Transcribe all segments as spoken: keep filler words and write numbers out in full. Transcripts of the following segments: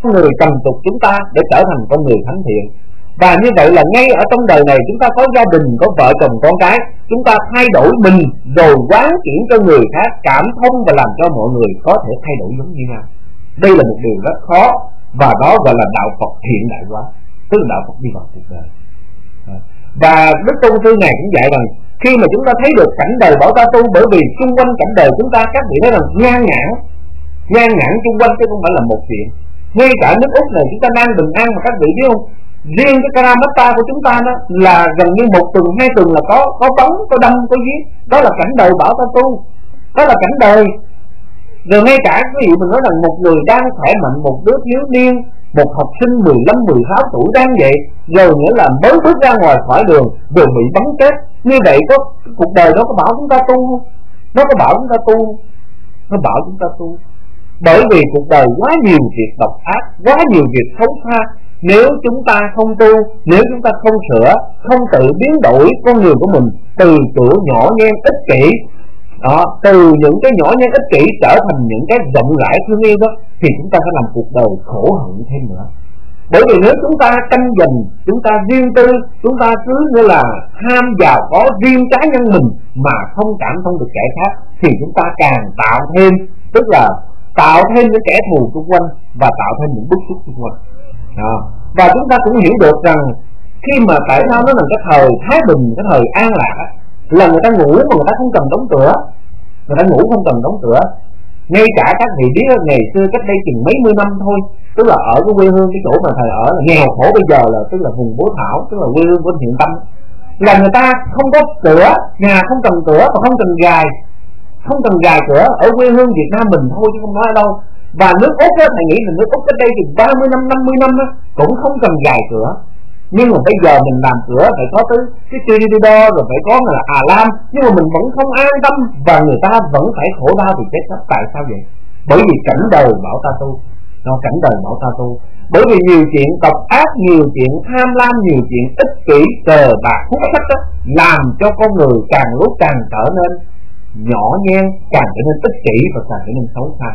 người trần tục chúng ta để trở thành con người thánh thiện. Và như vậy là ngay ở trong đời này chúng ta có gia đình, có vợ chồng con cái, chúng ta thay đổi mình rồi quán chuyển cho người khác, cảm thông và làm cho mọi người có thể thay đổi giống như nhau. Đây là một điều rất khó, và đó gọi là đạo Phật hiện đại hóa, tức là đạo Phật đi vào cuộc đời. Và Đức Tôn Sư Ngài cũng dạy rằng khi mà chúng ta thấy được cảnh đời bảo ta tu, bởi vì xung quanh cảnh đời chúng ta các vị thấy rằng nhan nhản, nhan nhản xung quanh chứ không phải là một chuyện. Ngay cả nước Úc này chúng ta đang bình an mà các vị biết không? Riêng cái Karamata của chúng ta đó là gần như một tuần hai tuần là có có bắn, có đâm, có giết. Đó là cảnh đời bảo ta tu, đó là cảnh đời. Rồi ngay cả ví dụ mình nói rằng một người đang khỏe mạnh, một đứa thiếu niên, một học sinh mười lăm mười sáu tuổi đang vậy, rồi nghĩa là mới bước ra ngoài khỏi đường rồi bị bắn chết. Như vậy có cuộc đời đó có bảo chúng ta tu không? Nó có bảo chúng ta tu, nó bảo chúng ta tu. Bởi vì cuộc đời quá nhiều việc độc ác, quá nhiều việc xấu xa. Nếu chúng ta không tu, nếu chúng ta không sửa, không tự biến đổi con người của mình từ chỗ nhỏ nhen ích kỷ đó, từ những cái nhỏ nhen ích kỷ trở thành những cái rộng rãi thương yêu đó, thì chúng ta sẽ làm cuộc đời khổ hận thêm nữa. Bởi vì nếu chúng ta tranh giành, chúng ta riêng tư, chúng ta cứ như là ham giàu có riêng cá nhân mình mà không cảm thông được kẻ khác, thì chúng ta càng tạo thêm, tức là tạo thêm những kẻ thù xung quanh và tạo thêm những bức xúc xung quanh. Đó. Và chúng ta cũng hiểu được rằng khi mà tại sao nó là cái thời thái bình, cái thời an lạc á, là người ta ngủ mà người ta không cần đóng cửa, người ta ngủ không cần đóng cửa. Ngay cả các vị biết ngày xưa cách đây chừng mấy mươi năm thôi, tức là ở cái quê hương cái chỗ mà thầy ở là nghèo khổ bây giờ là tức là vùng Bố Thảo, tức là quê hương của Thiện Tâm, là người ta không có cửa, nhà không cần cửa và không cần gài, không cần gài cửa ở quê hương Việt Nam mình thôi chứ không nói ở đâu. Và nước Úc á, thầy nghĩ là nước Úc cách đây thì ba mươi năm, năm mươi năm á, cũng không cần gài cửa. Nhưng mà bây giờ mình làm cửa phải có tới cái Trinidor, rồi phải có là Hà Lam, nhưng mà mình vẫn không an tâm và người ta vẫn phải khổ đau vì chết chóc. Tại sao vậy? Bởi vì cảnh đời bảo ta tu, nó cảnh đời bảo ta tu. Bởi vì nhiều chuyện độc ác, nhiều chuyện tham lam, nhiều chuyện ích kỷ, cờ bạc, hút sách đó, làm cho con người càng lúc càng trở nên nhỏ nhen, càng trở nên ích kỷ và càng trở nên xấu xa.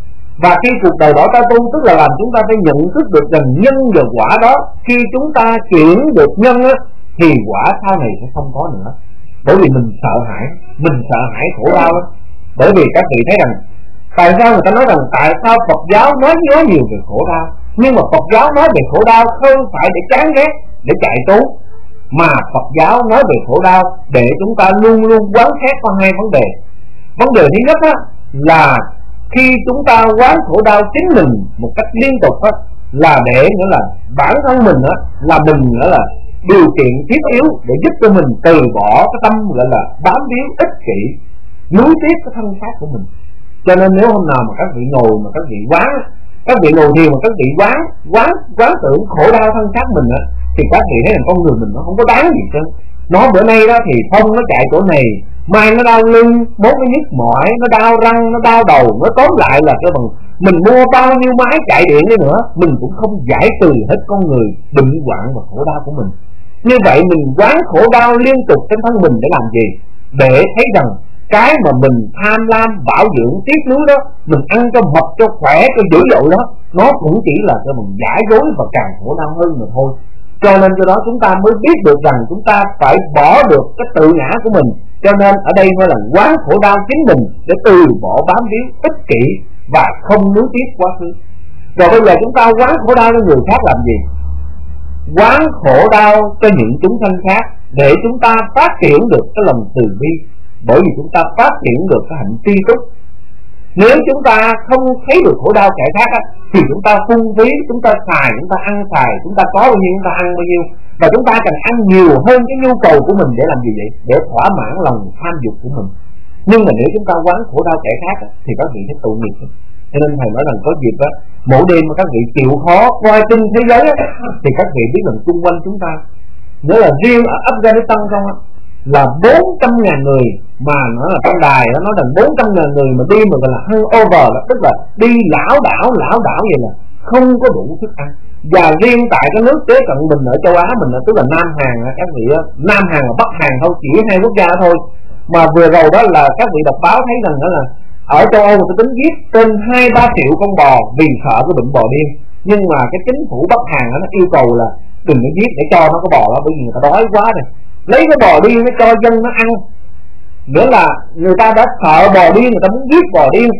Và khi cuộc đời bảo ta tu tức là làm chúng ta phải nhận thức được rằng nhân và quả đó, khi chúng ta chuyển được nhân á, thì quả sau này sẽ không có nữa. Bởi vì mình sợ hãi, mình sợ hãi khổ đau á. Bởi vì các vị thấy rằng tại sao người ta nói rằng tại sao Phật giáo nói nhớ nhiều về khổ đau, nhưng mà Phật giáo nói về khổ đau không phải để chán ghét, để chạy trốn, mà Phật giáo nói về khổ đau để chúng ta luôn luôn quán xét qua hai vấn đề. Vấn đề thứ nhất á, là khi chúng ta quán khổ đau chính mình một cách liên tục á, là để nghĩa là bản thân mình á, là mình nghĩa là điều kiện thiết yếu để giúp cho mình từ bỏ cái tâm gọi là bám víu ích kỷ, nuối tiếc cái thân xác của mình. Cho nên nếu hôm nào mà các vị ngồi mà các vị quán, các vị ngồi thiền mà các vị quán quán quán tưởng khổ đau thân xác mình á, thì các vị thấy là con người mình nó không có đáng gì chứ. Nó bữa nay đó thì phong nó chạy chỗ này, mai nó đau lưng, mốt nó nhức mỏi, nó đau răng, nó đau đầu, nó tóm lại là cái bằng mình mua bao nhiêu máy chạy điện đi nữa, mình cũng không giải trừ hết con người bệnh hoạn và khổ đau của mình. Như vậy mình quán khổ đau liên tục trên thân mình để làm gì? Để thấy rằng cái mà mình tham lam, bảo dưỡng, tiếc nuối đó, mình ăn cho mập, cho khỏe, cho dữ dội đó, nó cũng chỉ là cái bằng giả dối và càng khổ đau hơn mà thôi. Cho nên do đó chúng ta mới biết được rằng chúng ta phải bỏ được cái tự ngã của mình. Cho nên ở đây mới là quán khổ đau chính mình để từ bỏ bám víu ích kỷ và không nuối tiếc quá khứ. Rồi bây giờ chúng ta quán khổ đau cho người khác làm gì? Quán khổ đau cho những chúng sanh khác để chúng ta phát triển được cái lòng từ bi. Bởi vì chúng ta phát triển được cái hạnh tri túc. Nếu chúng ta không thấy được khổ đau kẻ khác á, thì chúng ta phung phí, chúng ta xài, chúng ta ăn xài, chúng ta có bao nhiêu chúng ta ăn bao nhiêu. Và chúng ta cần ăn nhiều hơn cái nhu cầu của mình để làm gì vậy? Để thỏa mãn lòng tham dục của mình. Nhưng mà nếu chúng ta quán khổ đau kẻ khác á, thì các vị sẽ tội nghiệp. Cho nên thầy nói rằng có dịp á, mỗi đêm mà các vị chịu khó coi tin thế giới á, thì các vị biết rằng xung quanh chúng ta, nếu là riêng ở Afghanistan không á, là bốn trăm ngàn người, mà nó là trong đài nó nói rằng bốn trăm ngàn người mà đi mà gọi là hangover, là tức là đi lão đảo lão đảo vậy là không có đủ thức ăn. Và riêng tại cái nước kế cận mình ở châu Á mình, tức là Nam Hàn các vị, Nam Hàn và Bắc Hàn thôi, chỉ hai quốc gia thôi. Mà vừa rồi đó là các vị đọc báo thấy rằng đó là ở châu Âu người ta tính giết trên hai ba triệu con bò vì sợ cái bệnh bò điên. Nhưng mà cái chính phủ Bắc Hàn đó, nó yêu cầu là đừng có giết để cho nó có bò đó, bởi vì người ta đói quá rồi, lấy cái bò điên nó cho dân nó ăn. Nghĩa là người ta đã sợ bò điên, người ta muốn giết bò điên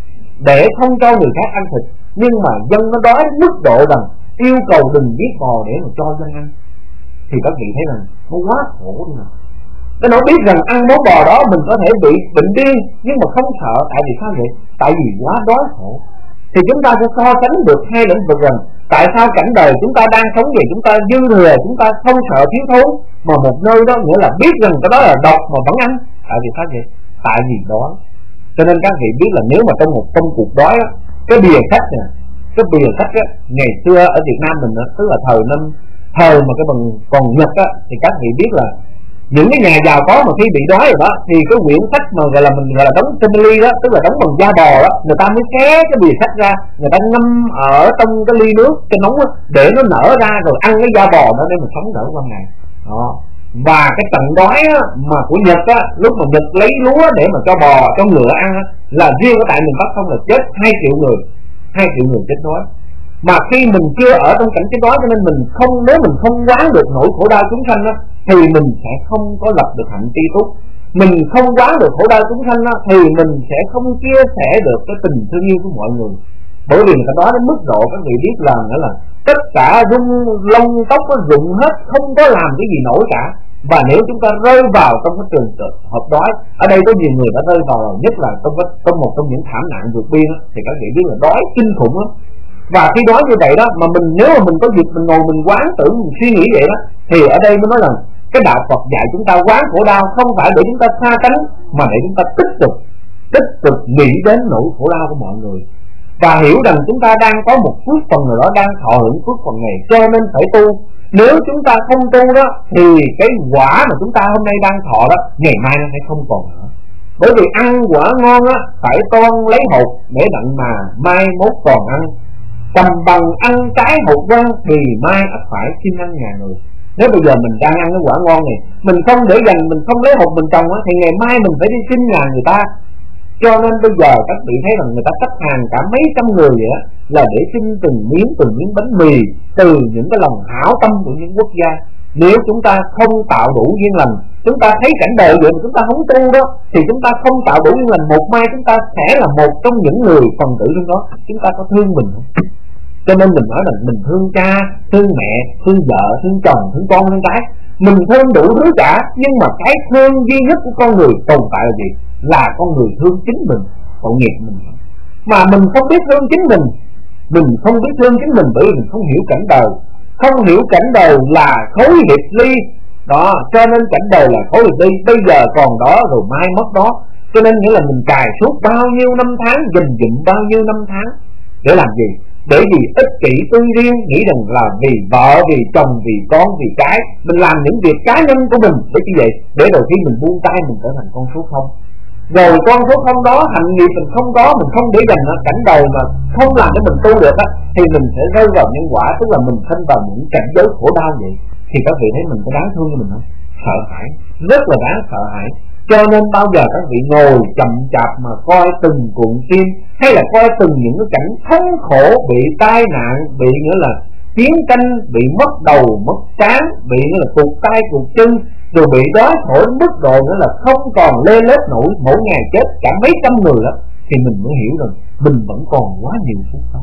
để không cho người khác ăn thịt. Nhưng mà dân nó đói mức độ rằng yêu cầu đừng giết bò để mà cho dân ăn, thì các vị thấy rằng nó quá khổ đi nào. Nó biết rằng ăn món bò đó mình có thể bị bệnh điên, nhưng mà không sợ. Tại vì sao vậy? Tại vì quá đói khổ. Thì chúng ta sẽ so sánh được hai lĩnh vực rằng tại sao cảnh đời chúng ta đang sống vậy, chúng ta dư thừa, chúng ta không sợ thiếu thốn, mà một nơi đó nghĩa là biết rằng cái đó là độc mà vẫn ăn. Tại vì sao vậy? Tại vì đói. Cho nên các vị biết là nếu mà trong một công cuộc đói á, cái bìa sách nè, cái bìa sách á, ngày xưa ở Việt Nam mình á, tức là thời năm thời mà cái bằng còn Nhật á, thì các vị biết là những cái nhà giàu có mà khi bị đói rồi đó, thì cái quyển sách mà gọi là mình gọi là đóng simili đó, tức là đóng bằng da bò đó, người ta mới xé cái bìa sách ra, người ta ngâm ở trong cái ly nước cho nóng đó, để nó nở ra rồi ăn cái da bò đó để mà sống đỡ qua ngày đó. Và cái trận đói á, mà của Nhật á, lúc mà Nhật lấy lúa để mà cho bò cho ngựa ăn á, là riêng ở tại miền Bắc không là chết hai triệu người, hai triệu người chết đói. Mà khi mình chưa ở trong cảnh chết đói, cho nên mình không, nếu mình không quán được nỗi khổ đau chúng sanh á, thì mình sẽ không có lập được hạnh tri túc. Mình không quán được khổ đau chúng sanh á, thì mình sẽ không chia sẻ được cái tình thương yêu của mọi người. Bởi vì người ta nói đến mức độ các vị biết là nghĩa là tất cả rung lông tóc nó rụng hết, không có làm cái gì nổi cả. Và nếu chúng ta rơi vào trong cái trường hợp đói, ở đây có nhiều người đã rơi vào, nhất là trong, trong một trong những thảm nạn vượt biên á, thì các vị biết là đói kinh khủng lắm. Và khi đói như vậy đó, mà mình nếu mà mình có dịp mình ngồi mình quán tưởng, mình suy nghĩ vậy đó, thì ở đây mới nói rằng cái đạo Phật dạy chúng ta quán khổ đau không phải để chúng ta xa tránh, mà để chúng ta tích cực tích cực nghĩ đến nỗi khổ đau của mọi người, và hiểu rằng chúng ta đang có một phước phần nào đó đang thọ hưởng phước phần này, cho nên phải tu. Nếu chúng ta không tu đó, thì cái quả mà chúng ta hôm nay đang thọ đó, ngày mai nó sẽ không còn nữa. Bởi vì ăn quả ngon á, phải toan lấy hột để đặng mà mai mốt còn ăn. Cầm bằng ăn trái hột văn thì mai ắt phải xin ăn nhà người. Nếu bây giờ mình đang ăn cái quả ngon này, mình không để dành, mình không lấy hột mình trồng á, thì ngày mai mình phải đi xin nhà người ta. Cho nên bây giờ các vị thấy rằng người ta xếp hàng cả mấy trăm người vậy đó, là để xin từng miếng từng miếng bánh mì từ những cái lòng hảo tâm của những quốc gia. Nếu chúng ta không tạo đủ duyên lành, chúng ta thấy cảnh đời vậy mà chúng ta không tu đó, thì chúng ta không tạo đủ duyên lành, một mai chúng ta sẽ là một trong những người phần tử trong đó. Chúng ta có thương mình không? Cho nên mình nói là mình thương cha, thương mẹ, thương vợ, thương chồng, thương con, thương cái, mình thương đủ thứ cả. Nhưng mà cái thương duy nhất của con người tồn tại là gì? Là con người thương chính mình, tội nghiệp mình. Mà mình không biết thương chính mình, mình không biết thương chính mình bởi vì mình không hiểu cảnh đời. Không hiểu cảnh đời là khối hiệp ly đó, cho nên cảnh đời là khối hiệp ly. Bây giờ còn đó rồi mai mất đó. Cho nên nghĩa là mình cài suốt bao nhiêu năm tháng, dình dụm bao nhiêu năm tháng để làm gì? Để vì ích kỷ tư riêng, nghĩ rằng là vì vợ, vì chồng, vì con, vì cái, mình làm những việc cá nhân của mình để như vậy, để rồi khi mình buông tay mình trở thành con số không. Rồi con số không đó, hạnh nghiệp mình không có, mình không để dành cảnh đời mà không làm cho mình tu được á, thì mình sẽ rơi vào nhân quả, tức là mình sinh vào những cảnh giới khổ đau vậy. Thì các vị thấy mình có đáng thương cho mình không? Sợ hãi, rất là đáng sợ hãi. Cho nên bao giờ các vị ngồi chậm chạp mà coi từng cuộn phim, hay là coi từng những cái cảnh thống khổ, bị tai nạn, bị nghĩa là chiến tranh, bị mất đầu, mất trán, bị nghĩa là cụt tay, cụt chân, rồi bị đói khổ mức độ nữa là không còn lê lết nổi, mỗi ngày chết cả mấy trăm người đó, thì mình mới hiểu rằng mình vẫn còn quá nhiều phúc báo.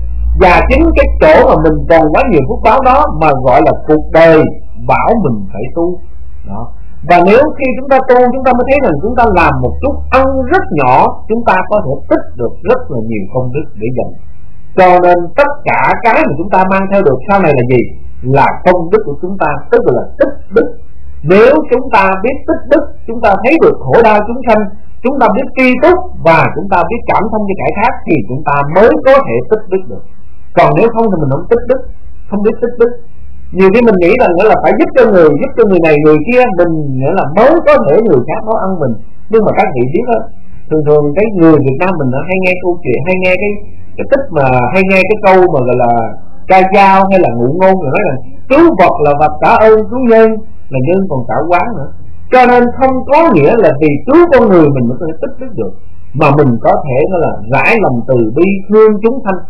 Và chính cái chỗ mà mình còn quá nhiều phúc báo đó mà gọi là cuộc đời bảo mình phải tu đó. Và nếu khi chúng ta tu, chúng ta mới thấy rằng chúng ta làm một chút ăn rất nhỏ, chúng ta có thể tích được rất là nhiều công đức để dành. Cho nên tất cả cái mà chúng ta mang theo được sau này là gì? Là công đức của chúng ta, tức là tích đức. Nếu chúng ta biết tích đức, chúng ta thấy được khổ đau chúng sanh, chúng ta biết tri túc và chúng ta biết cảm thông cho kẻ khác, thì chúng ta mới có thể tích đức được. Còn nếu không thì mình không tích đức, không biết tích đức. Nhiều khi mình nghĩ rằng nghĩa là phải giúp cho người, giúp cho người này người kia, mình nghĩa là mới có thể người khác nó ăn mình. Nhưng mà các vị biết đó, thường thường cái người Việt Nam mình hay nghe câu chuyện, hay nghe cái cái tích mà hay nghe cái câu mà gọi là ca dao hay là ngụ ngôn, rồi nói là cứu vật là vật cả ơn, cứu nhân là nhân còn cả quán nữa. Cho nên không có nghĩa là vì cứu con người mình mới có thể tích đức được, mà mình có thể là rải lòng từ bi thương chúng sanh.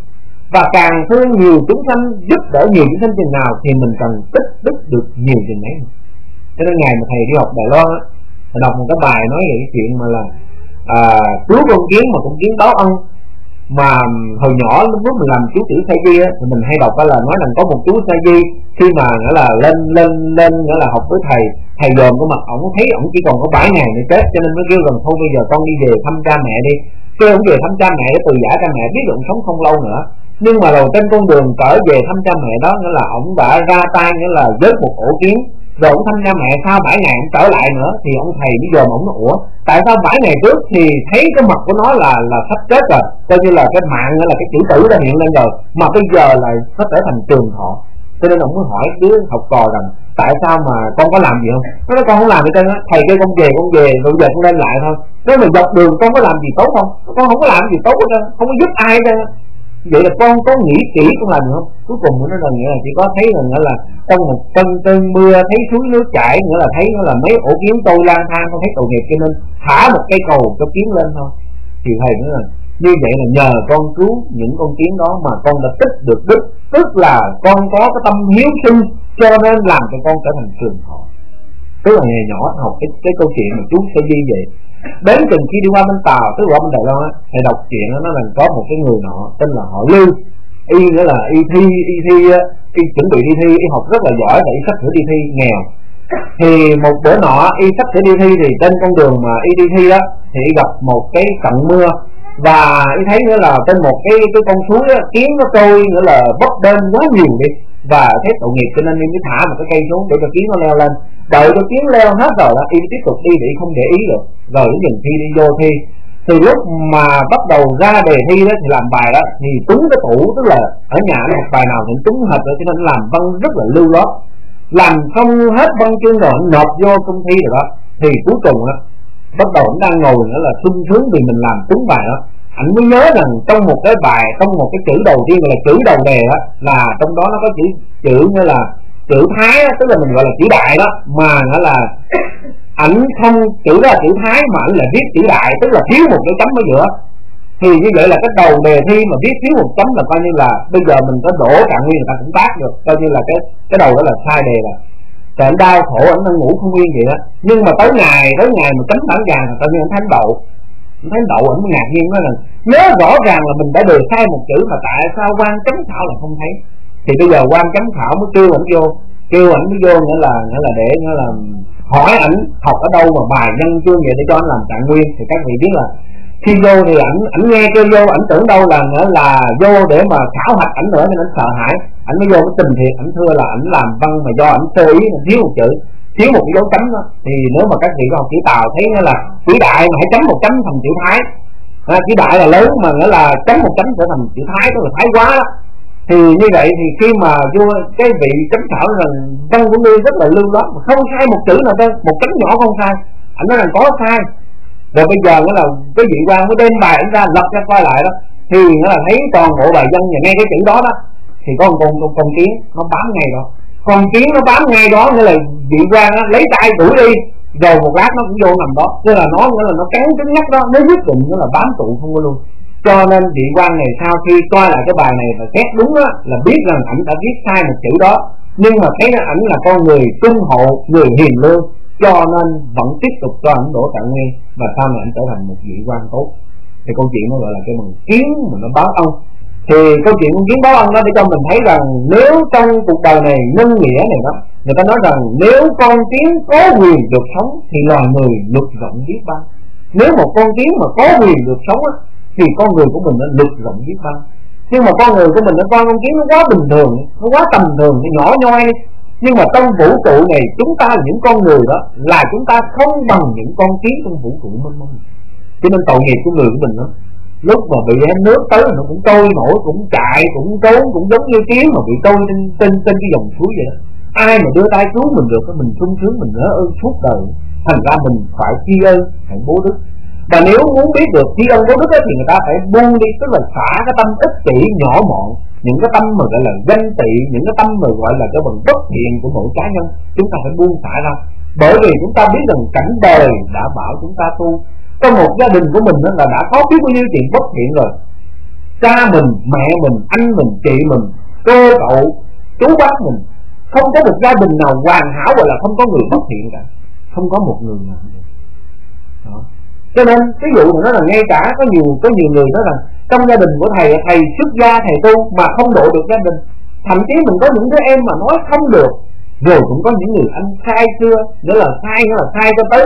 và càng thương nhiều chúng sanh, giúp đỡ nhiều chúng sanh chừng nào thì mình cần tích đức được nhiều chừng ấy. Cho nên ngày mà thầy đi học Đài Loan á, thầy đọc một cái bài nói về cái chuyện mà là à, cứu con kiến mà con kiến báo ân. Mà hồi nhỏ lúc lúc mình làm chú tiểu sa di á, thì mình hay đọc là nói rằng có một chú sa di khi mà nghĩa là lên lên lên nghĩa là học với thầy, thầy dòm cái mặt ổng thấy ổng chỉ còn có bảy ngày nữa chết, cho nên mới kêu rằng thôi bây giờ con đi về thăm cha mẹ đi. Kêu ổng về thăm cha mẹ để từ giả cha mẹ, biết ổng sống không lâu nữa. Nhưng mà đầu trên con đường trở về thăm cha mẹ đó, nghĩa là ổng đã ra tay nghĩa là vớt một ổ kiến. Rồi ông thăm cha mẹ sau bảy ngày ông trở lại nữa, thì ông thầy bây giờ mà ông nói ủa tại sao bảy ngày trước thì thấy cái mặt của nó là là sắp chết rồi, coi như là cái mạng là cái chữ tử đã hiện lên rồi, mà bây giờ lại nó trở thành trường thọ. Cho nên ông mới hỏi đứa học trò rằng tại sao mà con có làm gì không? Nó nói con không làm gì hết á, thầy kêu con về con về rồi giờ con lên lại thôi. Nếu mà dọc đường con có làm gì tốt không? Con không có làm gì tốt hết, không có giúp ai hết. Vậy là con có nghĩ kỹ con làm gì không? Cuối cùng nó là nghĩa là chỉ có thấy là nghĩa là trong một cơn cơn mưa thấy suối nước chảy, nghĩa là thấy nó là mấy ổ kiến trôi lang thang, con thấy tội nghiệp cho nên thả một cây cầu cho kiến lên thôi. Thì thầy nói là như vậy là nhờ con cứu những con kiến đó mà con đã tích được đức, tức là con có cái tâm hiếu sinh cho nên làm cho con trở thành trường thọ. Tức là ngày nhỏ học cái cái câu chuyện mà chú sẽ ghi vậy. Đến chừng khi đi qua bên Tàu, tức là qua bên Đài Loan á, thầy đọc chuyện đó, nó là có một cái người nọ tên là họ Lưu, y nghĩa là y thi y thi y chuẩn bị đi thi, y học rất là giỏi và y sắp sửa đi thi nghèo. Thì một bữa nọ y sắp sửa đi thi thì trên con đường mà y đi thi đó thì y gặp một cái trận mưa, và y thấy nghĩa là trên một cái cái con suối á, kiến nó trôi nghĩa là bấp bênh quá nhiều đi, và thấy tội nghiệp cho nên y mới thả một cái cây xuống để cho kiến nó leo lên. Đợi cho kiến leo hết rồi đó y tiếp tục đi để không để ý được, rồi đến dừng thi đi vô thi. Thì lúc mà bắt đầu ra đề thi đó thì làm bài đó thì trúng cái tủ, tức là ở nhà nó học bài nào thì trúng hết rồi, cho nên làm văn rất là lưu loát. Làm xong hết văn chương rồi nộp vô công thi rồi đó, thì cuối cùng á bắt đầu anh đang ngồi nữa là sung sướng vì mình làm trúng bài đó. Anh mới nhớ rằng trong một cái bài, trong một cái chữ đầu tiên là chữ đầu đề đó, là trong đó nó có chữ chữ như là chữ Thái đó, tức là mình gọi là chữ đại đó, mà nó là ảnh không chữ ra chữ Thái mà ảnh là viết chữ đại, tức là thiếu một cái chấm ở giữa. Thì như vậy là cái đầu đề thi mà viết thiếu một chấm là coi như là bây giờ mình có đổ trạng nguyên người ta cũng tác được, coi như là cái cái đầu đó là sai đề rồi. Rồi anh đau khổ, anh đang ngủ không yên vậy đó. Nhưng mà tới ngày tới ngày mà chấm bảng vàng coi như anh thánh đậu. Anh thánh đậu anh mới ngạc nhiên nói là nhớ rõ ràng là mình đã đề sai một chữ mà tại sao quan chấm khảo là không thấy. Thì bây giờ quan chấm khảo mới kêu ảnh vô, kêu ảnh mới vô nghĩa là nghĩa là để nghĩa là hỏi ảnh học ở đâu mà bài nhân chương vậy để cho anh làm trạng nguyên. Thì các vị biết là khi vô thì ảnh ảnh nghe kêu vô, ảnh tưởng đâu là nữa là vô để mà khảo hạch ảnh nữa nên ảnh sợ hãi, ảnh mới vô cái tình thiệt, ảnh thưa là ảnh làm văn mà do ảnh sơ ý mà thiếu một chữ, thiếu một cái dấu chấm đó. Thì nếu mà các vị có học chữ Tàu thấy nó là chữ đại mà hãy chấm một chấm thành chữ Thái, à, chữ đại là lớn mà nghĩa là chấm một chấm trở thành chữ Thái, tức là Thái quá đó. Thì như vậy thì khi mà vô cái vị chấm khảo rằng văn của ngươi rất là lưu loát mà không sai một chữ nào đâu, một chấm nhỏ không sai, ảnh nói rằng có sai. Rồi bây giờ nó là cái vị quan mới đem bài ảnh ra lật ra coi lại đó, thì nó là thấy toàn bộ bài dân và ngay cái chữ đó đó thì có một con con, con kiến nó bám ngay đó, con kiến nó bám ngay đó, nghĩa là vị quan á lấy tay đuổi đi, rồi một lát nó cũng vô nằm đó, tức là nó nghĩa là nó cắn cứng nhắc đó, nó quyết định nó là bám trụ không có luôn. Cho nên vị quan này sau khi coi lại cái bài này và xét đúng á là biết rằng ảnh đã viết sai một chữ đó, nhưng mà thấy là ảnh là con người trung hậu, người hiền lương, cho nên vẫn tiếp tục cho ảnh đổ trạng nguyên và sau này ảnh trở thành một vị quan tốt. Thì câu chuyện nó gọi là cái bằng kiến mà nó báo ân. Thì câu chuyện con kiến báo ân đó để cho mình thấy rằng nếu trong cuộc đời này nhân nghĩa này đó, người ta nói rằng nếu con kiến có quyền được sống thì loài người lực rộng biết bao. Nếu một con kiến mà có quyền được sống á, thì con người của mình nó lực rộng biết bao. Nhưng mà con người của mình nó coi con kiến nó quá bình thường, nó quá tầm thường, nó nhỏ nhoi. Nhưng mà trong vũ trụ này chúng ta là những con người đó, là chúng ta không bằng những con kiến trong vũ trụ mênh mông. Cho nên tội nghiệp của người của mình đó, lúc mà bị hết nước tới nó cũng trôi nổi, cũng chạy, cũng trốn, cũng giống như kiến mà bị trôi trên trên trên cái dòng suối vậy đó. Ai mà đưa tay cứu mình được, mình sung sướng, mình nhớ ơn suốt đời. Thành ra mình phải tri ân, phải bố đức. Và nếu muốn biết được tri ân bố đức ấy, thì người ta phải buông đi, tức là xả cái tâm ích kỷ nhỏ mọn, những cái tâm mà gọi là ganh tị, những cái tâm mà gọi là cái phần bất thiện của mỗi cá nhân, chúng ta phải buông xả ra. Bởi vì chúng ta biết rằng cảnh đời đã bảo chúng ta tu. Trong một gia đình của mình là đã có biết bao nhiêu chuyện bất thiện rồi, cha mình, mẹ mình, anh mình, chị mình, cô cậu, chú bác mình. Không có một gia đình nào hoàn hảo gọi là không có người bất thiện cả. Không có một người nào đó. Cho nên cái vụ này nó là ngay cả có nhiều có nhiều người nói rằng trong gia đình của thầy, thầy xuất gia thầy tu mà không độ được gia đình. Thậm chí mình có những đứa em mà nói không được. Rồi cũng có những người anh sai xưa, nghĩa là sai, nghĩa là sai cho tới